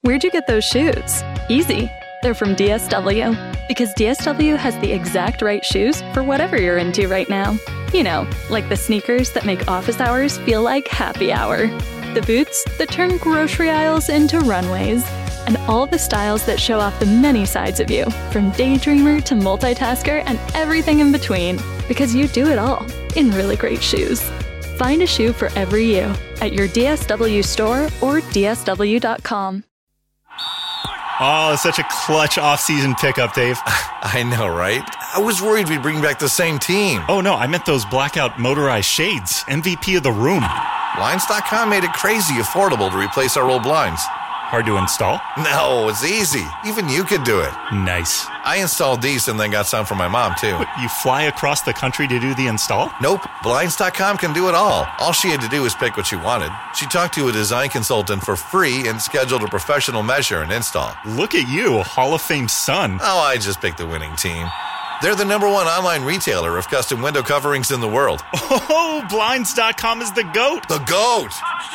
Where'd you get those shoes? Easy. They're from DSW. Because DSW has the exact right shoes for whatever you're into right now. You know, like the sneakers that make office hours feel like happy hour. The boots that turn grocery aisles into runways. And all the styles that show off the many sides of you, from daydreamer to multitasker and everything in between. Because you do it all in really great shoes. Find a shoe for every you at your DSW store or DSW.com. Oh, such a clutch off-season pickup, Dave. I know, right? I was worried we'd bring back the same team. Oh, no, I meant those blackout motorized shades. MVP of the room. Blinds.com made it crazy affordable to replace our old blinds. Hard to install? No, it's easy. Even you could do it. Nice. I installed these and then got some for my mom, too. What, you fly across the country to do the install? Nope. Blinds.com can do it all. All she had to do was pick what she wanted. She talked to a design consultant for free and scheduled a professional measure and install. Look at you, Hall of Fame son. Oh, I just picked the winning team. They're the #1 online retailer of custom window coverings in the world. Oh, Blinds.com is the GOAT. The GOAT!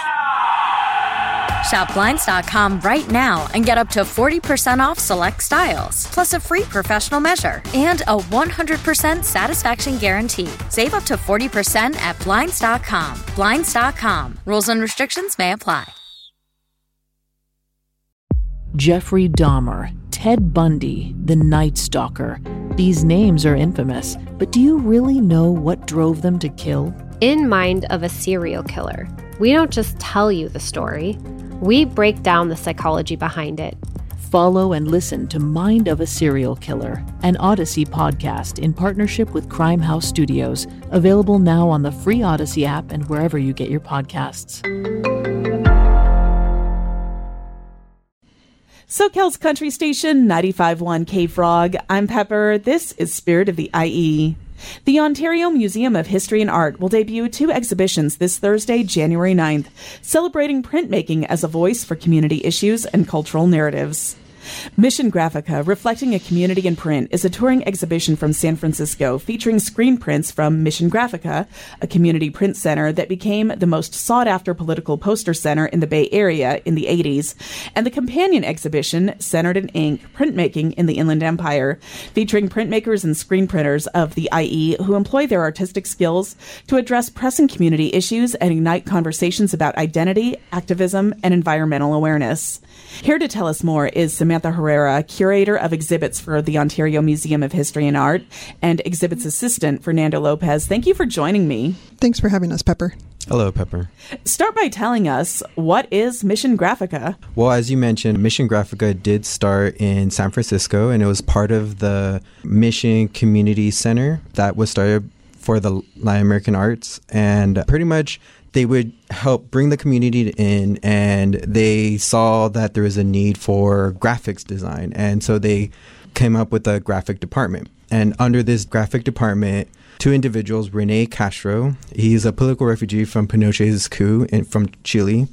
Shop Blinds.com right now and get up to 40% off select styles, plus a free professional measure and a 100% satisfaction guarantee. Save up to 40% at Blinds.com. Blinds.com. Rules and restrictions may apply. Jeffrey Dahmer, Ted Bundy, the Night Stalker. These names are infamous, but do you really know what drove them to kill? In Mind of a Serial Killer, we don't just tell you the story. We break down the psychology behind it. Follow and listen to Mind of a Serial Killer, an Odyssey podcast in partnership with Crime House Studios, available now on the free Odyssey app and wherever you get your podcasts. SoCal's country station, 95.1 K-Frog. I'm Pepper. This is Spirit of the IE. The Ontario Museum of History and Art will debut 2 exhibitions this Thursday, January 9th, celebrating printmaking as a voice for community issues and cultural narratives. Mission Graphica, Reflecting a Community in Print, is a touring exhibition from San Francisco featuring screen prints from Mission Graphica, a community print center that became the most sought-after political poster center in the Bay Area in the 80s, and the companion exhibition, Centered in Ink, Printmaking in the Inland Empire, featuring printmakers and screen printers of the IE who employ their artistic skills to address pressing community issues and ignite conversations about identity, activism, and environmental awareness. Here to tell us more is Samantha Herrera, curator of exhibits for the Ontario Museum of History and Art, and exhibits assistant Fernando Lopez. Thank you for joining me. Thanks for having us, Pepper. Hello, Pepper. Start by telling us, what is Mission Graphica? Well, as you mentioned, Mission Graphica did start in San Francisco, and it was part of the Mission Community Center that was started for the Latin American arts. And pretty much they would help bring the community in, and they saw that there was a need for graphics design. And so they came up with a graphic department. And under this graphic department, 2 individuals, Rene Castro, he's a political refugee from Pinochet's coup from Chile,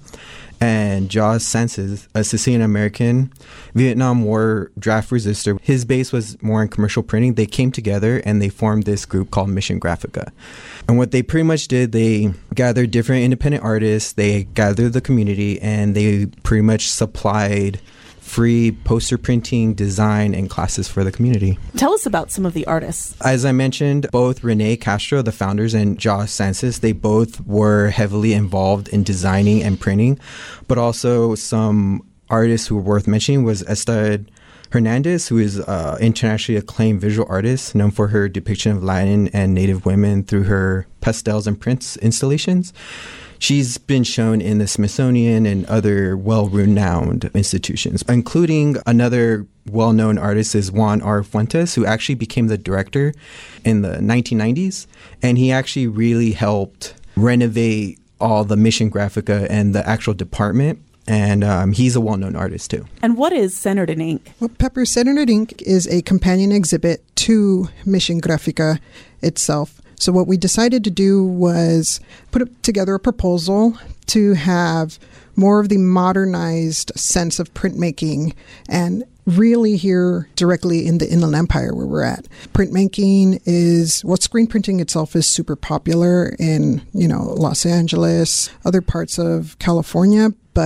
and Jos Sanchez, a Sicilian-American Vietnam War draft resistor. His base was more in commercial printing. They came together and they formed this group called Mission Graphica. And what they pretty much did, they gathered different independent artists, they gathered the community, and they pretty much supplied free poster printing, design, and classes for the community. Tell us about some of the artists. As I mentioned, both Rene Castro, the founders, and Jos Sanchez, they both were heavily involved in designing and printing, but also some artists who were worth mentioning was Esther Hernandez, who is an internationally acclaimed visual artist known for her depiction of Latin and Native women through her pastels and prints installations. She's been shown in the Smithsonian and other well-renowned institutions, including another well-known artist is Juan R. Fuentes, who actually became the director in the 1990s. And he actually really helped renovate all the Mission Graphica and the actual department. And he's a well-known artist, too. And what is Centered in Ink? Well, Pepper, Centered in Ink is a companion exhibit to Mission Graphica itself. So what we decided to do was put together a proposal to have more of the modernized sense of printmaking and really here directly in the Inland Empire where we're at. Printmaking is, well, screen printing itself is super popular in, Los Angeles, other parts of California, but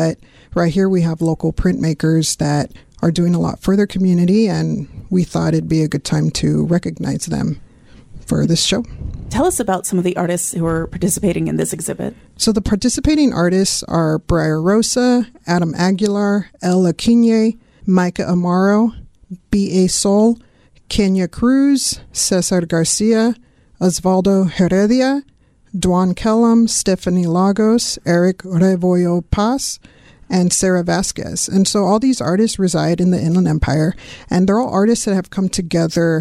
right here we have local printmakers that are doing a lot for their community, and we thought it'd be a good time to recognize them for this show. Tell us about some of the artists who are participating in this exhibit. So the participating artists are Briar Rosa, Adam Aguilar, El Aquine, Micah Amaro, B.A. Sol, Kenya Cruz, Cesar Garcia, Osvaldo Heredia, Duan Kellum, Stephanie Lagos, Eric Rebollo Paz, and Sarah Vasquez. And so all these artists reside in the Inland Empire, and they're all artists that have come together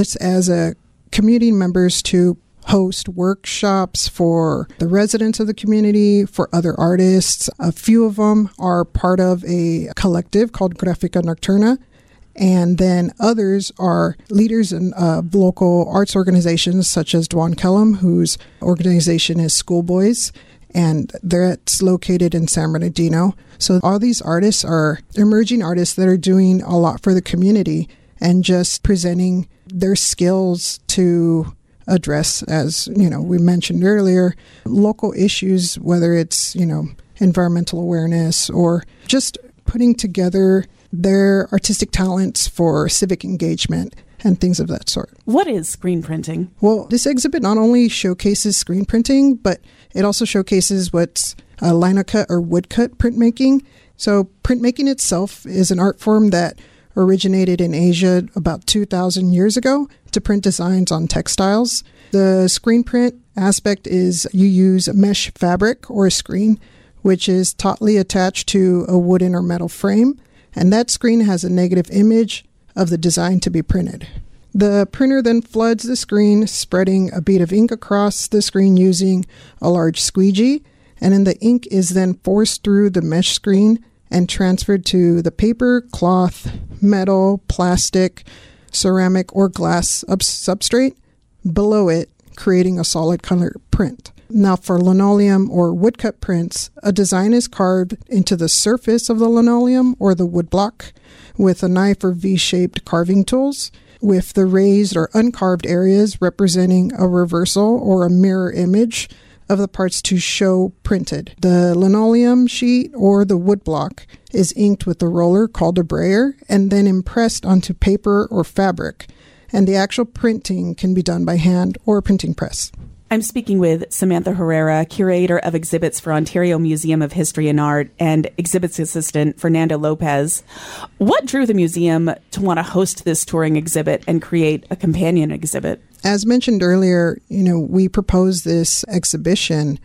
as a community members to host workshops for the residents of the community, for other artists. A few of them are part of a collective called Grafica Nocturna, and then others are leaders in local arts organizations such as Duan Kellum, whose organization is Schoolboys, and that's located in San Bernardino. So all these artists are emerging artists that are doing a lot for the community and just presenting their skills to address, as we mentioned earlier, local issues, whether it's environmental awareness or just putting together their artistic talents for civic engagement and things of that sort. What is screen printing? Well, this exhibit not only showcases screen printing, but it also showcases what's linocut or woodcut printmaking. So printmaking itself is an art form that originated in Asia about 2,000 years ago to print designs on textiles. The screen print aspect is you use mesh fabric or a screen, which is tautly attached to a wooden or metal frame, and that screen has a negative image of the design to be printed. The printer then floods the screen, spreading a bead of ink across the screen using a large squeegee, and then the ink is then forced through the mesh screen and transferred to the paper, cloth, metal, plastic, ceramic, or glass substrate below it, creating a solid color print. Now for linoleum or woodcut prints, a design is carved into the surface of the linoleum or the woodblock with a knife or V-shaped carving tools, with the raised or uncarved areas representing a reversal or a mirror image of the parts to show printed. The linoleum sheet or the woodblock is inked with a roller called a brayer and then impressed onto paper or fabric, and the actual printing can be done by hand or a printing press. I'm speaking with Samantha Herrera, curator of exhibits for Ontario Museum of History and Art, and exhibits assistant Fernando Lopez. What drew the museum to want to host this touring exhibit and create a companion exhibit? As mentioned earlier, we proposed this exhibition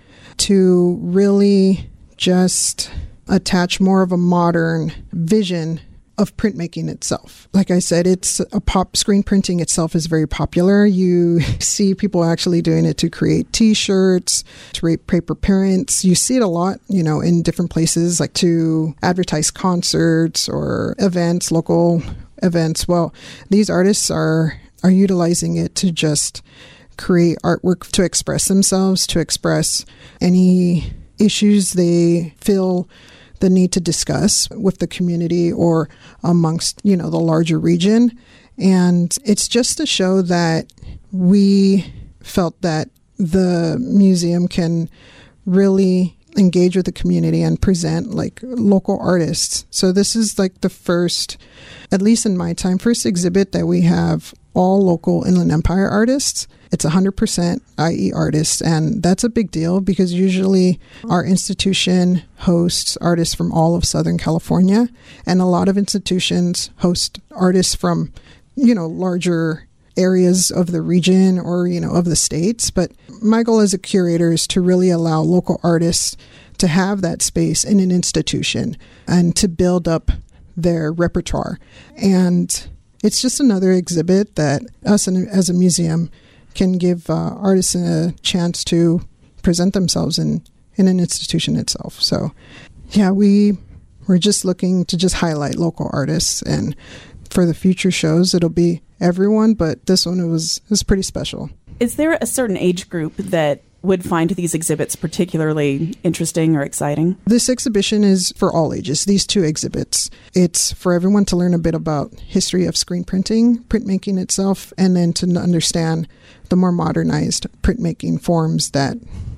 to really just attach more of a modern vision of printmaking itself. Like I said, screen printing itself is very popular. You see people actually doing it to create T-shirts, to create paper prints. You see it a lot, in different places, like to advertise concerts or events, local events. Well, these artists are utilizing it to just create artwork to express themselves, to express any issues they feel the need to discuss with the community or amongst, the larger region. And it's just to show that we felt that the museum can really engage with the community and present local artists. So this is the first, at least in my time, first exhibit that we have all local Inland Empire artists. It's 100% IE artists, and that's a big deal because usually our institution hosts artists from all of Southern California, and a lot of institutions host artists from, larger areas of the region or, of the states. But my goal as a curator is to really allow local artists to have that space in an institution and to build up their repertoire. And it's just another exhibit that us as a museum can give artists a chance to present themselves in an institution itself. So, yeah, we're just looking to just highlight local artists, and for the future shows, it'll be everyone, but this one was pretty special. Is there a certain age group that would find these exhibits particularly interesting or exciting? This exhibition is for all ages, these two exhibits. It's for everyone to learn a bit about history of screen printing, printmaking itself, and then to understand the more modernized printmaking forms that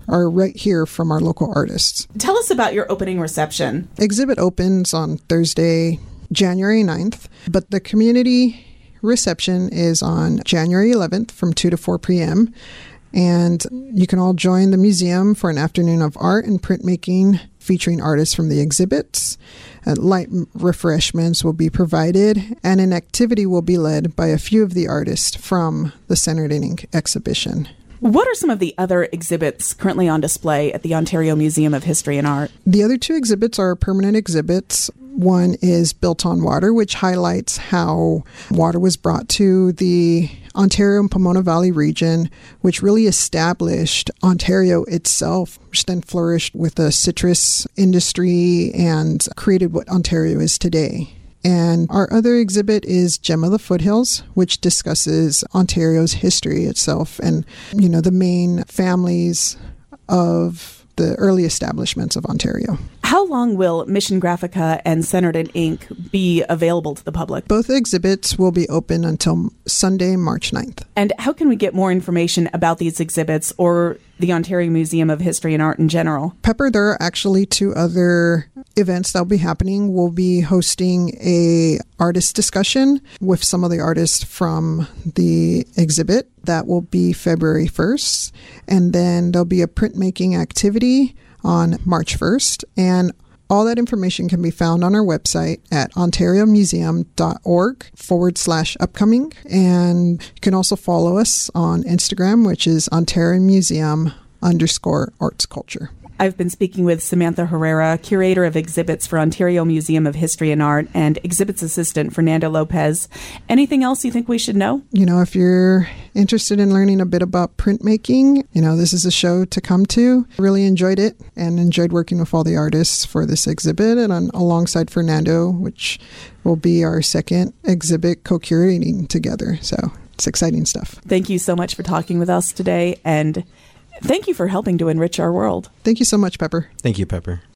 are right here from our local artists. Tell us about your opening reception. Exhibit opens on Thursday, January 9th, but the community reception is on January 11th from 2 to 4 p.m. And you can all join the museum for an afternoon of art and printmaking featuring artists from the exhibits. Light refreshments will be provided, and an activity will be led by a few of the artists from the Centered in Ink exhibition. What are some of the other exhibits currently on display at the Ontario Museum of History and Art? The other two exhibits are permanent exhibits. One is Built on Water, which highlights how water was brought to the Ontario and Pomona Valley region, which really established Ontario itself, which then flourished with the citrus industry and created what Ontario is today. And our other exhibit is Gem of the Foothills, which discusses Ontario's history itself and, the main families of the early establishments of Ontario. How long will Mission Graphica and Centered in Ink be available to the public? Both exhibits will be open until Sunday, March 9th. And how can we get more information about these exhibits or the Ontario Museum of History and Art in general? Pepper, there are actually two other events that will be happening. We'll be hosting a artist discussion with some of the artists from the exhibit. That will be February 1st. And then there'll be a printmaking activity on March 1st. And all that information can be found on our website at ontariomuseum.org/upcoming. And you can also follow us on Instagram, which is OntarioMuseum_arts culture. I've been speaking with Samantha Herrera, curator of exhibits for Ontario Museum of History and Art, and exhibits assistant Fernando Lopez. Anything else you think we should know? If you're interested in learning a bit about printmaking, this is a show to come to. I really enjoyed it and enjoyed working with all the artists for this exhibit and alongside Fernando, which will be our second exhibit co-curating together. So it's exciting stuff. Thank you so much for talking with us today, and thank you for helping to enrich our world. Thank you so much, Pepper. Thank you, Pepper.